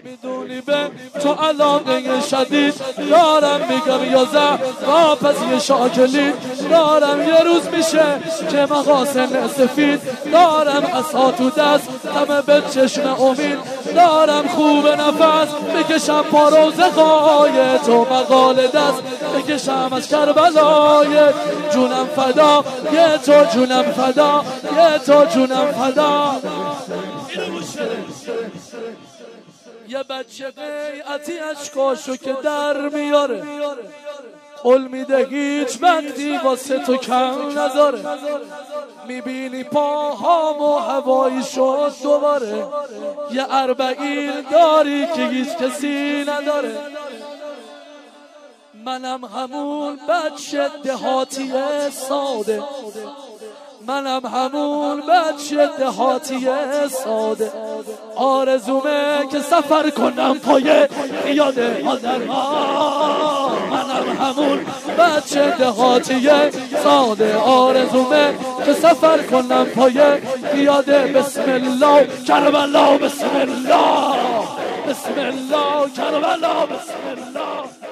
میدونی به تو علاقه شدید دارم، میگم یا زهراپزی شاکلید دارم. یه روز میشه که مقاسم سفید دارم، اصها تو دست همه به چشم امید دارم. خوب نفس بکشم پا روزقای تو، مقال دست بکشم از کربلای جونم فدا یه تو، جونم فدا یه تو، جونم فدا. یه بچه قیعتی اشکاشو که در میاره، قول میده هیچ وقتی واسه تو کم نذاره. میبینی پاهام و هوایی شد دوباره، یه اربعین داری که هیچ کسی نداره. منم همون بچه دهاتی ساده، منم همون بچه دهاتی ساده. آرزومه که سفر کنم پای یاد مادرها. منم همون بچه دهاتی ساده، آرزومه که سفر کنم پای یاد. بسم الله کربلا، بسم الله، بسم الله کربلا، بسم الله.